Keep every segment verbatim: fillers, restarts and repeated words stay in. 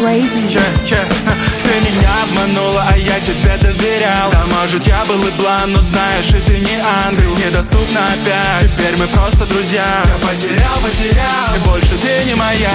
crazy. Yeah, yeah. Ты меня обманула, а я тебе доверял. Да, может, я был и блан, но знаешь, и ты не ангел. Недоступна опять, теперь мы просто друзья. Я потерял, потерял, и больше ты не моя.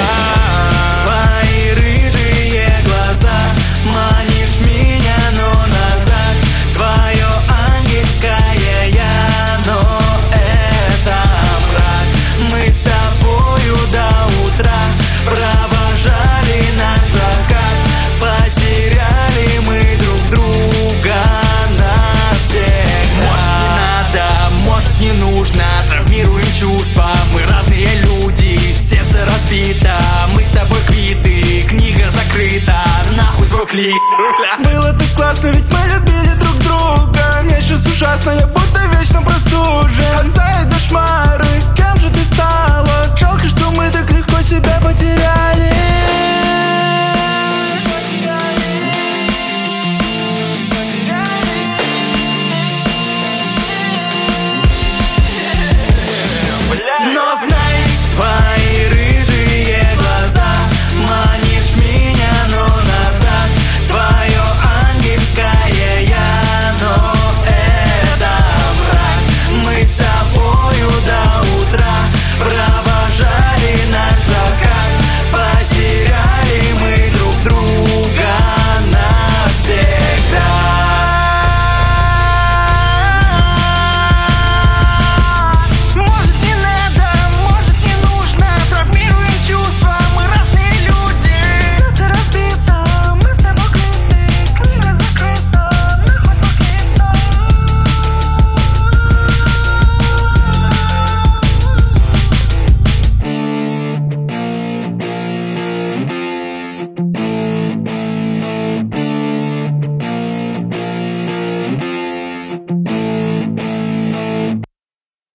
Твои рыжие глаза, манишь меня, но назад. Твое ангельское я, но это мрак. Мы с тобою до утра провожали наш закат. Потеряли мы друг друга навсегда. Может, не надо, может, не нужно, травмируем чувства. Мы разные люди, сердце разбито. Мы с тобой квиты, книга закрыта. Нахуй твой клик. Было так классно, ведь мы любили.